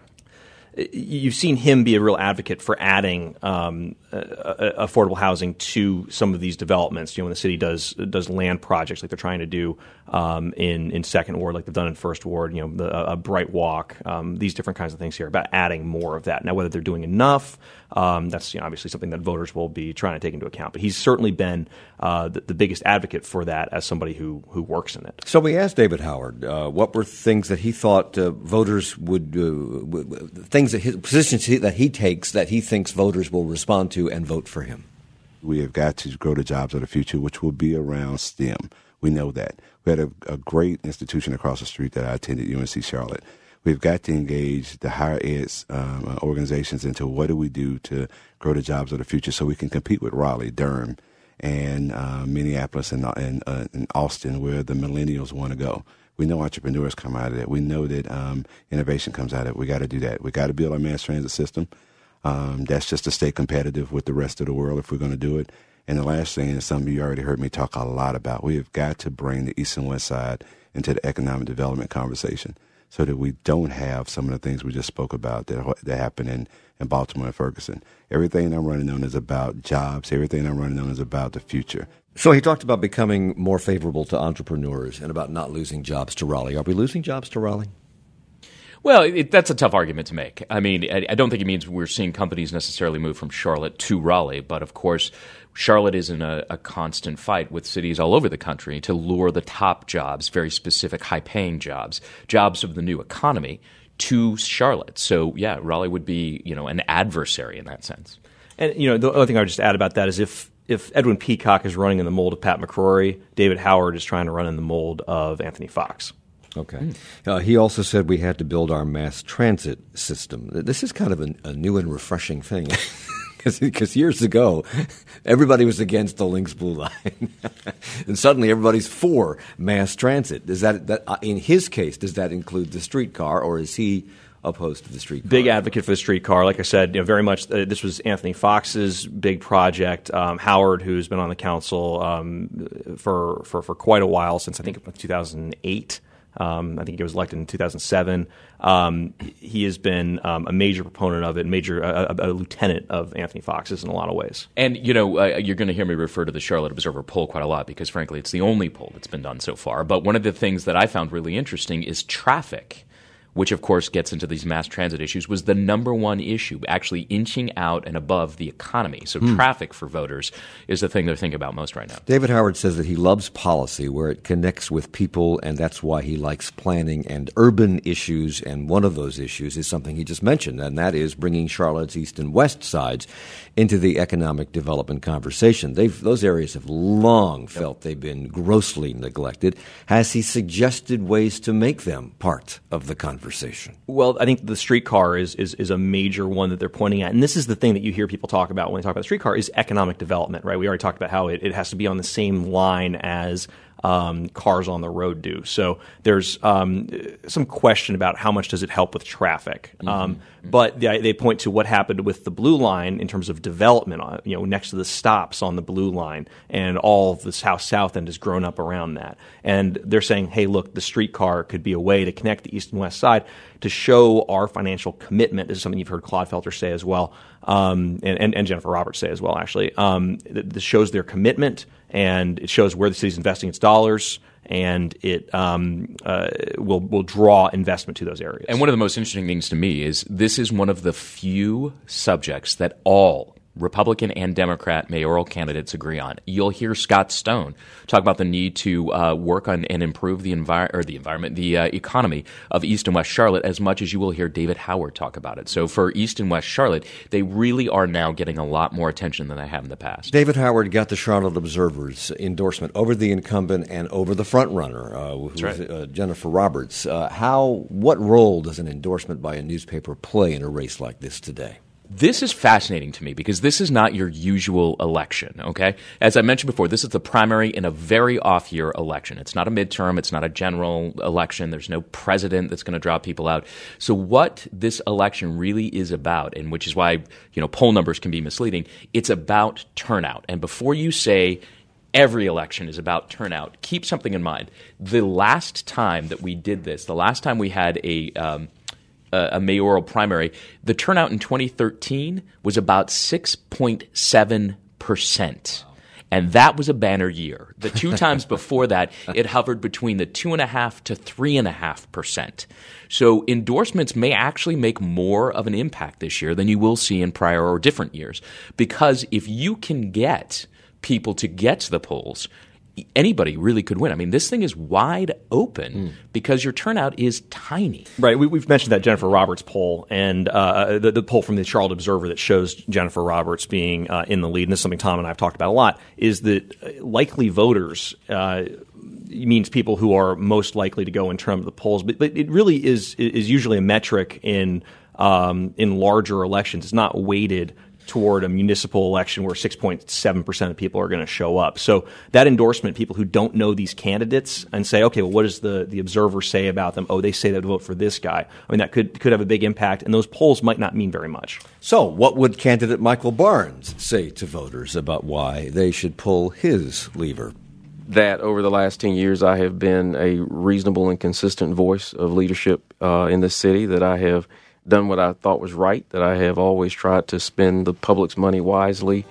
you've seen him be a real advocate for adding um, uh, uh, affordable housing to some of these developments. You know, when the city does does land projects like they're trying to do um, in in Second Ward, like they've done in First Ward. You know, the, a Bright Walk. Um, these different kinds of things here about adding more of that. Now, whether they're doing enough, um, that's, you know, obviously something that voters will be trying to take into account. But he's certainly been uh, the, the biggest advocate for that as somebody who who works in it. So we asked David Howard uh, what were things that he thought uh, voters would, uh, w- things that his positions he, that he takes that he thinks voters will respond to and vote for him. We have got to grow the jobs of the future, which will be around STEM. We know that. We had a, a great institution across the street that I attended, U N C Charlotte. We've got to engage the higher ed um, organizations into what do we do to grow the jobs of the future so we can compete with Raleigh, Durham, and uh, Minneapolis and, and, uh, and Austin, where the millennials want to go. We know entrepreneurs come out of that. We know that um, innovation comes out of it. We got to do that. We got to build our mass transit system. Um, that's just to stay competitive with the rest of the world if we're going to do it. And the last thing is something you already heard me talk a lot about. We have got to bring the East and West Side into the economic development conversation so that we don't have some of the things we just spoke about that, that happen in, in Baltimore and Ferguson. Everything I'm running on is about jobs. Everything I'm running on is about the future. So he talked about becoming more favorable to entrepreneurs and about not losing jobs to Raleigh. Are we losing jobs to Raleigh? Well, it, that's a tough argument to make. I mean, I, I don't think it means we're seeing companies necessarily move from Charlotte to Raleigh. But, of course, Charlotte is in a, a constant fight with cities all over the country to lure the top jobs, very specific, high-paying jobs, jobs of the new economy, to Charlotte. So, yeah, Raleigh would be, you know, an adversary in that sense. And, you know, the other thing I would just add about that is if if Edwin Peacock is running in the mold of Pat McCrory, David Howard is trying to run in the mold of Anthony Fox. Okay. Mm. Uh, he also said we had to build our mass transit system. This is kind of a, a new and refreshing thing. Because years ago, everybody was against the Lynx Blue Line. And suddenly everybody's for mass transit. Does that, that uh, in his case, does that include the streetcar, or is he opposed to the streetcar? Big advocate for the streetcar. Like I said, you know, very much uh, this was Anthony Fox's big project. Um, Howard, who's been on the council um, for, for, for quite a while, since I think two thousand eight. Um, I think he was elected in two thousand seven. Um, he has been um, a major proponent of it, major a, a, a lieutenant of Anthony Fox's in a lot of ways. And, you know, uh, you're going to hear me refer to the Charlotte Observer poll quite a lot because, frankly, it's the only poll that's been done so far. But one of the things that I found really interesting is traffic which of course gets into these mass transit issues, was the number one issue, actually inching out and above the economy. So Hmm. traffic for voters is the thing they're thinking about most right now. David Howard says that he loves policy where it connects with people, and that's why he likes planning and urban issues. And one of those issues is something he just mentioned, and that is bringing Charlotte's east and west sides into the economic development conversation. They've, those areas have long felt they've been grossly neglected. Has he suggested ways to make them part of the conversation? Well, I think the streetcar is, is is a major one that they're pointing at. And this is the thing that you hear people talk about when they talk about the streetcar is economic development, right? We already talked about how it, it has to be on the same line as um, cars on the road do. So there's um, some question about how much does it help with traffic. Mm-hmm. Um, but they, they point to what happened with the Blue Line in terms of development, uh, you know, next to the stops on the Blue Line, and all of this how South End has grown up around that. And they're saying, hey, look, the streetcar could be a way to connect the east and west side to show our financial commitment. This is something you've heard Claude Felter say as well, um, and, and, and Jennifer Roberts say as well, actually. Um, this shows their commitment, and it shows where the city's investing its dollars, and it um, uh, will will draw investment to those areas. And one of the most interesting things to me is this is one of the few subjects that all Republican and Democrat mayoral candidates agree on. You'll hear Scott Stone talk about the need to uh, work on and improve the envi- or the environment, the uh, economy of East and West Charlotte, as much as you will hear David Howard talk about it. So for East and West Charlotte, they really are now getting a lot more attention than they have in the past. David Howard got the Charlotte Observer's endorsement over the incumbent and over the frontrunner, uh, who's right. uh, Jennifer Roberts. Uh, how? What role does an endorsement by a newspaper play in a race like this today? This is fascinating to me because this is not your usual election, okay? As I mentioned before, this is the primary in a very off-year election. It's not a midterm. It's not a general election. There's no president that's going to draw people out. So what this election really is about, and which is why, you know, poll numbers can be misleading, it's about turnout. And before you say every election is about turnout, keep something in mind. The last time that we did this, the last time we had a um, a mayoral primary, the turnout in twenty thirteen was about six point seven percent. And that was a banner year. The two times before that, it hovered between the two and a half to three and a half percent. So endorsements may actually make more of an impact this year than you will see in prior or different years. Because if you can get people to get to the polls, anybody really could win. I mean, this thing is wide open mm. because your turnout is tiny. Right. We, we've mentioned that Jennifer Roberts poll and uh, the, the poll from the Charlotte Observer that shows Jennifer Roberts being uh, in the lead, and this is something Tom and I have talked about a lot, is that likely voters uh, means people who are most likely to go in terms of the polls. But, but it really is is usually a metric in um, in larger elections. It's not weighted toward a municipal election where six point seven percent of people are going to show up. So that endorsement, people who don't know these candidates and say, okay, well, what does the, the observer say about them? Oh, they say they'd vote for this guy. I mean, that could could have a big impact, and those polls might not mean very much. So what would candidate Michael Barnes say to voters about why they should pull his lever? That over the last ten years, I have been a reasonable and consistent voice of leadership uh, in this city, that I have done what I thought was right, that I have always tried to spend the public's money wisely,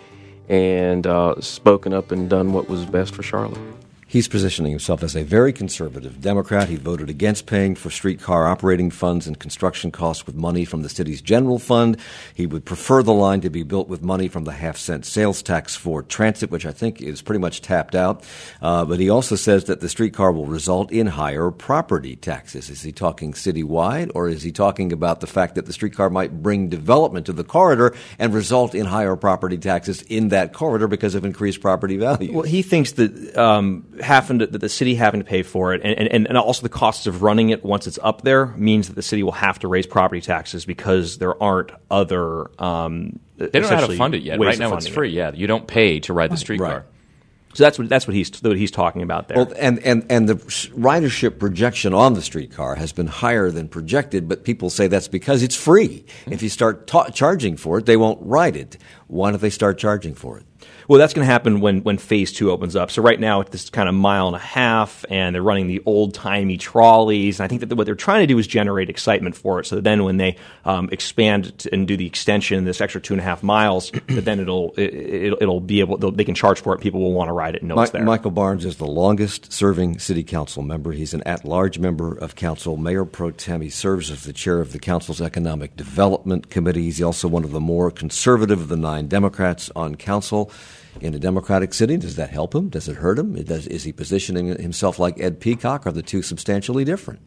and uh, spoken up and done what was best for Charlotte. He's positioning himself as a very conservative Democrat. He voted against paying for streetcar operating funds and construction costs with money from the city's general fund. He would prefer the line to be built with money from the half-cent sales tax for transit, which I think is pretty much tapped out. Uh, but he also says that the streetcar will result in higher property taxes. Is he talking citywide, or is he talking about the fact that the streetcar might bring development to the corridor and result in higher property taxes in that corridor because of increased property values? Well, he thinks that um, having to, that the city having to pay for it, and, and, and also the costs of running it once it's up there, means that the city will have to raise property taxes because there aren't other um, they don't know how to fund it yet. Right now it's free. It. Yeah, you don't pay to ride the streetcar. Right. So that's what that's what he's what he's talking about there. Well, and, and, and the ridership projection on the streetcar has been higher than projected, but people say that's because it's free. Mm-hmm. If you start ta- charging for it, they won't ride it. Why don't they start charging for it? Well, that's going to happen when, when phase two opens up. So right now it's this kind of mile and a half, and they're running the old-timey trolleys. And I think that what they're trying to do is generate excitement for it. So then when they um, expand and do the extension, this extra two and a half miles, but then it'll it, it'll, it'll be able they can charge for it. People will want to ride it and know My, it's there. Michael Barnes is the longest-serving city council member. He's an at-large member of council, mayor pro tem. He serves as the chair of the council's economic development committee. He's also one of the more conservative of the nine Democrats on council. In a Democratic city, does that help him? Does it hurt him? Does, is he positioning himself like Ed Peacock? Are the two substantially different?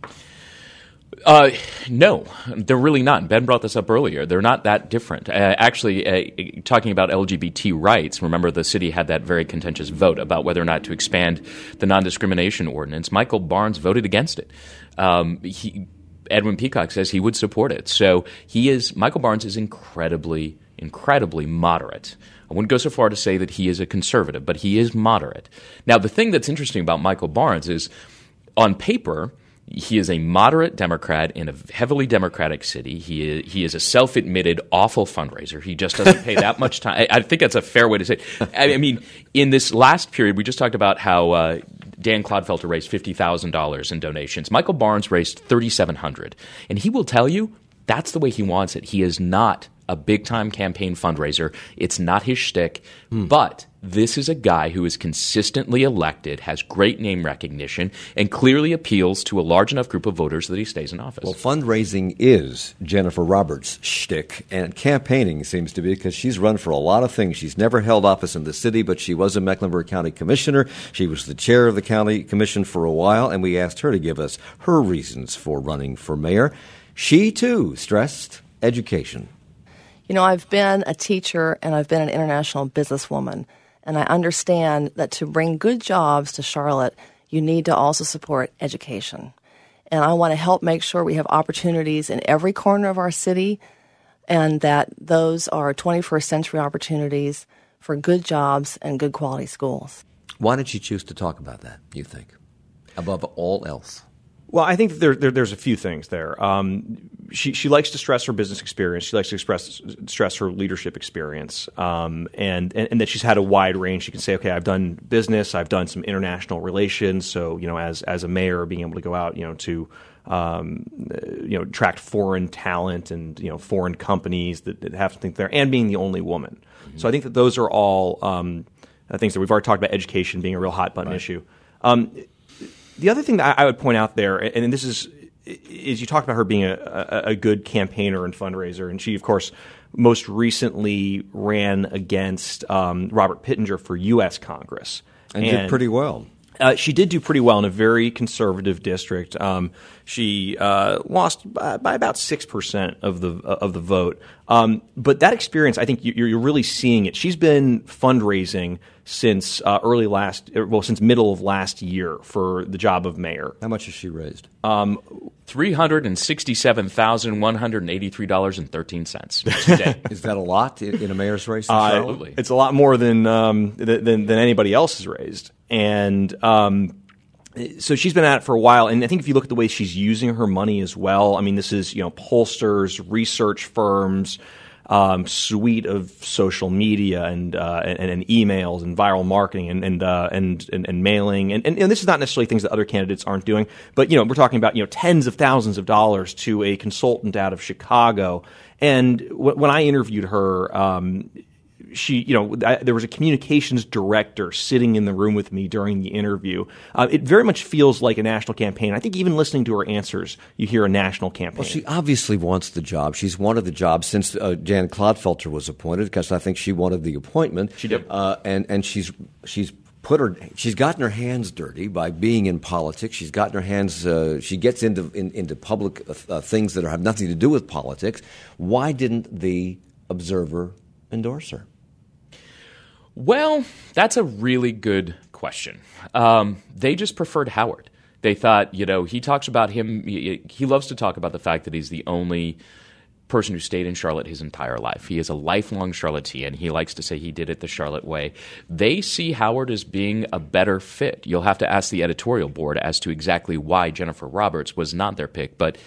Uh, no, they're really not. Ben brought this up earlier. They're not that different. Uh, actually, uh, talking about L G B T rights, remember the city had that very contentious vote about whether or not to expand the non-discrimination ordinance. Michael Barnes voted against it. Um, he, Edwin Peacock says he would support it. So he is Michael Barnes is incredibly, incredibly moderate. I wouldn't go so far to say that he is a conservative, but he is moderate. Now, the thing that's interesting about Michael Barnes is, on paper, he is a moderate Democrat in a heavily Democratic city. He is, he is a self-admitted awful fundraiser. He just doesn't pay that much time. I, I think that's a fair way to say it. I, I mean, in this last period, we just talked about how uh, Dan Clodfelter raised fifty thousand dollars in donations. Michael Barnes raised three thousand seven hundred dollars. And he will tell you that's the way he wants it. He is not a big-time campaign fundraiser. It's not his shtick. Hmm. But this is a guy who is consistently elected, has great name recognition, and clearly appeals to a large enough group of voters that he stays in office. Well, fundraising is Jennifer Roberts' shtick, and campaigning seems to be, because she's run for a lot of things. She's never held office in the city, but she was a Mecklenburg County commissioner. She was the chair of the county commission for a while, and we asked her to give us her reasons for running for mayor. She, too, stressed education. You know, I've been a teacher and I've been an international businesswoman, and I understand that to bring good jobs to Charlotte, you need to also support education. And I want to help make sure we have opportunities in every corner of our city, and that those are twenty-first century opportunities for good jobs and good quality schools. Why did she choose to talk about that, you think, above all else? Well, I think that there, there, there's a few things there. Um, she she likes to stress her business experience. She likes to express stress her leadership experience, um, and, and and that she's had a wide range. She can say, okay, I've done business, I've done some international relations. So, you know, as as a mayor, being able to go out, you know, to um, you know attract foreign talent and you know foreign companies that, that have to think there, and being the only woman. Mm-hmm. So I think that those are all um, things that we've already talked about. Education being a real hot button right. issue. Um, The other thing that I would point out there, and this is, is you talked about her being a, a, a good campaigner and fundraiser, and she, of course, most recently ran against um, Robert Pittenger for U S Congress. And, and did pretty well. Uh, she did do pretty well in a very conservative district. Um, she uh, lost by, by about six percent of the uh, of the vote. Um, but that experience, I think you're, you're really seeing it. She's been fundraising since uh, early last, well, since middle of last year for the job of mayor. How much has she raised? Um, three hundred sixty-seven thousand one hundred eighty-three dollars and thirteen cents today. Is that a lot in, in a mayor's race? Absolutely. Uh, it's a lot more than um, than, than anybody else has raised. And um, so she's been at it for a while. And I think if you look at the way she's using her money as well, I mean, this is, you know, pollsters, research firms, um, suite of social media and, uh, and and emails and viral marketing and and uh, and, and and mailing. And, and, and this is not necessarily things that other candidates aren't doing. But, you know, we're talking about, you know, tens of thousands of dollars to a consultant out of Chicago. And w- when I interviewed her, um, she, you know, I, there was a communications director sitting in the room with me during the interview. Uh, it very much feels like a national campaign. I think even listening to her answers, you hear a national campaign. Well, she obviously wants the job. She's wanted the job since uh, Jan Clodfelter was appointed, because I think she wanted the appointment. She did, uh, and and she's she's. Put her. She's gotten her hands dirty by being in politics. She's gotten her hands. Uh, she gets into in, into public uh, things that have nothing to do with politics. Why didn't the Observer endorse her? Well, that's a really good question. Um, they just preferred Howard. They thought, you know, he talks about him. He, he loves to talk about the fact that he's the only person who stayed in Charlotte his entire life. He is a lifelong Charlottean. He likes to say he did it the Charlotte way. They see Howard as being a better fit. You'll have to ask the editorial board as to exactly why Jennifer Roberts was not their pick, but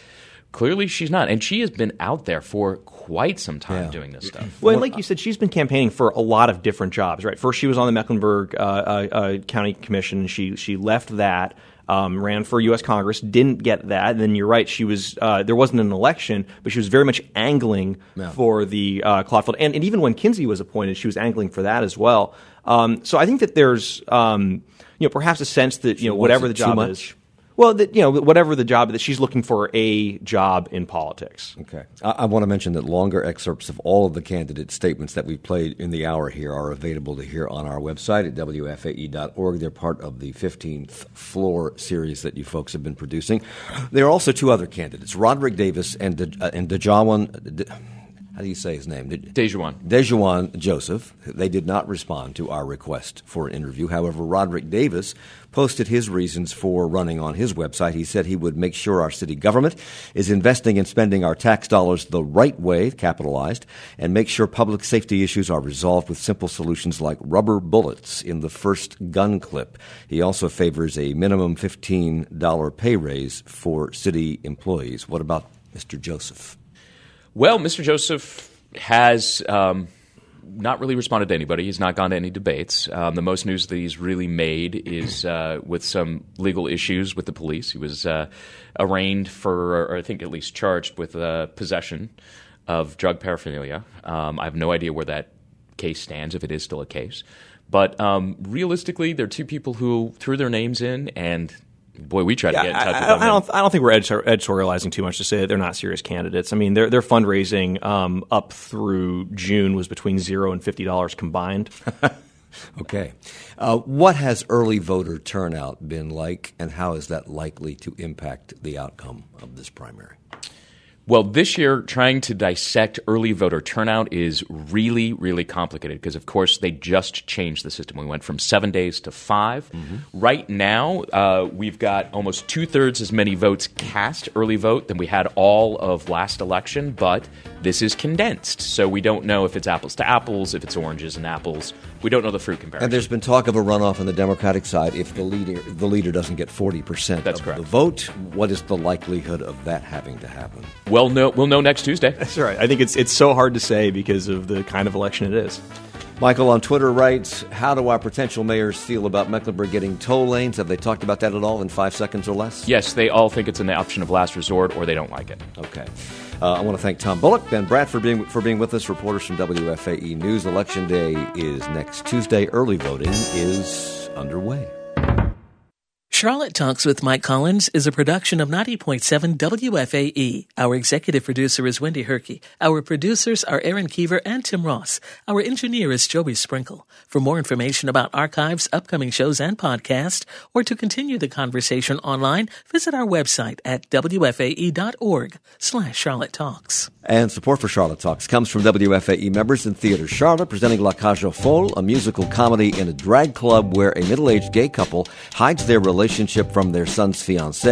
clearly she's not. And she has been out there for quite some time yeah. doing this stuff. Well, and like you said, she's been campaigning for a lot of different jobs, right? First, she was on the Mecklenburg uh, uh, uh, County Commission. She she left that. Um, ran for U S Congress, didn't get that. And then you're right, she was uh, there wasn't an election, but she was very much angling yeah. for the uh, Clotfield. And, and even when Kinsey was appointed, she was angling for that as well. Um, so I think that there's um, you know perhaps a sense that you know whatever the job is. Well, that, you know, whatever the job, that she's looking for a job in politics. Okay. I, I want to mention that longer excerpts of all of the candidate statements that we've played in the hour here are available to hear on our website at W F A E dot org. They're part of the fifteenth Floor series that you folks have been producing. There are also two other candidates, Roderick Davis and De, uh, and Dejawan. De, How do you say his name? Dejuan. Dejuan Joseph. They did not respond to our request for an interview. However, Roderick Davis posted his reasons for running on his website. He said he would make sure our city government is investing and spending our tax dollars the right way, capitalized, and make sure public safety issues are resolved with simple solutions like rubber bullets in the first gun clip. He also favors a minimum fifteen dollars pay raise for city employees. What about Mister Joseph? Well, Mister Joseph has um, not really responded to anybody. He's not gone to any debates. Um, the most news that he's really made is uh, with some legal issues with the police. He was uh, arraigned for, or I think at least charged with uh, possession of drug paraphernalia. Um, I have no idea where that case stands, if it is still a case. But um, realistically, there are two people who threw their names in, and boy, we tried yeah, to get in touch I, with them. I don't, I don't think we're editorializing too much to say that they're not serious candidates. I mean, their their fundraising um, up through June was between zero and fifty dollars combined. Okay. Uh, what has early voter turnout been like, and how is that likely to impact the outcome of this primary? Well, this year, trying to dissect early voter turnout is really, really complicated because, of course, they just changed the system. We went from seven days to five. Mm-hmm. Right now, uh, we've got almost two-thirds as many votes cast early vote than we had all of last election, but this is condensed, so we don't know if it's apples to apples, if it's oranges and apples. We don't know the fruit comparison. And there's been talk of a runoff on the Democratic side if the leader the leader doesn't get forty percent That's of correct. the vote. What is the likelihood of that having to happen? Well, no, we'll know next Tuesday. That's right. I think it's it's so hard to say because of the kind of election it is. Michael on Twitter writes, how do our potential mayors feel about Mecklenburg getting toll lanes? Have they talked about that at all in five seconds or less? Yes, they all think it's an option of last resort or they don't like it. Okay. Uh, I want to thank Tom Bullock, Ben Bratt for being, for being with us, reporters from W F A E News. Election Day is next Tuesday. Early voting is underway. Charlotte Talks with Mike Collins is a production of ninety point seven W F A E. Our executive producer is Wendy Herkey. Our producers are Aaron Keever and Tim Ross. Our engineer is Joey Sprinkle. For more information about archives, upcoming shows, and podcasts, or to continue the conversation online, visit our website at W F A E dot org slash Charlotte Talks. And support for Charlotte Talks comes from W F A E members in Theatre Charlotte, presenting La Cage aux Folles, a musical comedy in a drag club where a middle-aged gay couple hides their relationship from their son's fiancée.